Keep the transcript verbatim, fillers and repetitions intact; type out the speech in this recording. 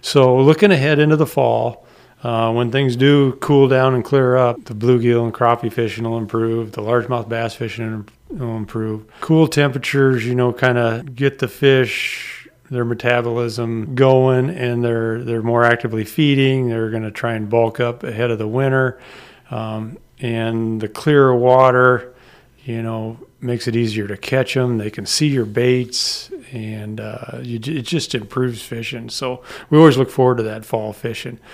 So looking ahead into the fall, uh, when things do cool down and clear up, the bluegill and crappie fishing will improve. The largemouth bass fishing will improve. Cool temperatures, you know, kind of get the fish, their metabolism going, and they're they're more actively feeding. They're going to try and bulk up ahead of the winter. Um, and the clearer water, you know, makes it easier to catch them. They can see your baits, and uh, you, it just improves fishing. So we always look forward to that fall fishing.